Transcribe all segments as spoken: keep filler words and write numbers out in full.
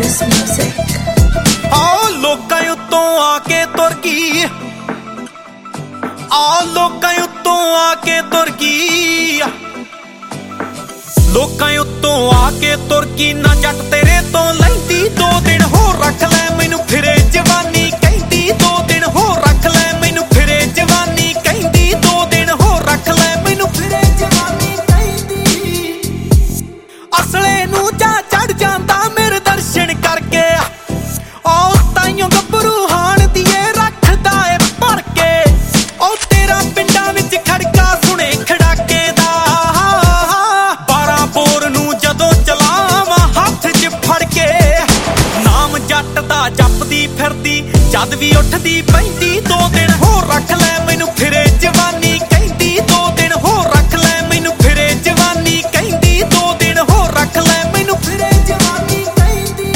This music. आओ लोकां उत्तों आके तुर गई, आओ लोकां उत्तों आके तुर गई, लोकां उत्तों आके तुर गई। ना जट तेरे तो लैंदी, दो दिन होर रख लै मैनू फिरे जवानी कहंदी, दो दिन होर रख लै मैनू फिरे जवानी कहंदी, दो दिन होर रख लै मैनू फिरे जवानी कहंदी। असले नू जा चढ़ जांदा मेरे दर्शन करके, ओ ताइयों गब्बरू हाण दिए रखदा ए भर के। ओ तेरा पिंडां विच खड़का सुने खड़ाके दा, बारां बोर नू जदों चलावां हत्थ च फड़ के। नाम जट दा जपदी फिरदी जद भी उठदी पैंदी, दो दिन होर रख लै मैनू फिरे जवानी कहंदी, दो दिन होर रख लै मैनू फिरे जवानी कहंदी, दो दिन होर रख लै मैनू फिरे जवानी कहंदी।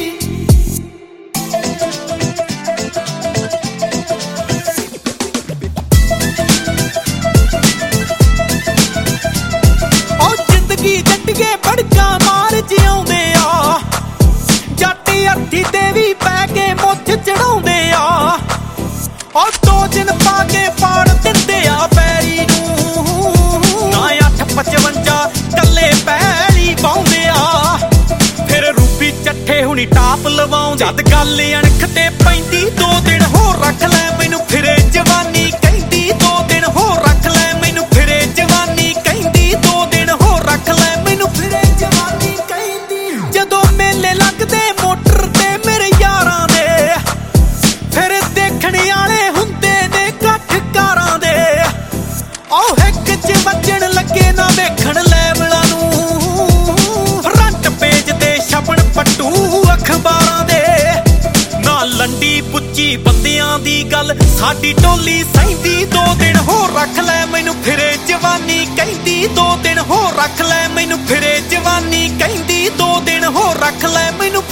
ओ जिंदगी जट्टिए भड़का मार जिउंदे आ, जट अर्थी ते भी पै के मुੱਠ चढ़ाउंदे आ। ओ दो दिन पा के पाड़ दिंदे आ पैरी नू, ना अठ पचवंजा कल्ले पैरी पाउंदे आ। फिर रूपी चट्ठे हुणी टाप लवाउं जद गल अणख ते पैंदी, दो दिन होर रख लै मैनू फिरे जवानी कहंदी, दो दिन होर रख लै मैनू फिरे जवानी कहंदी, दो दिन होर रख लै मैनू फिरे जवानी कहंदी। जदों मेले लगदे मोटर ते मेरे यारां दे, फिर देखण आले हुंदे ने कठ कारां दे। ओ हिक च वजण लगे ना वेखण लैवलां नू, फ्रंट पेज ते छपण पट्टू अखबारां दे। ना लंडी पुच्ची बंदियां दी गल साडी टोली सहिंदी, दो दिन होर रख लै मैनू फिरे जवानी कहंदी, दो दिन होर रख लै मैनू फिरे जवानी कहंदी, दो दिन होर रख लै मैनू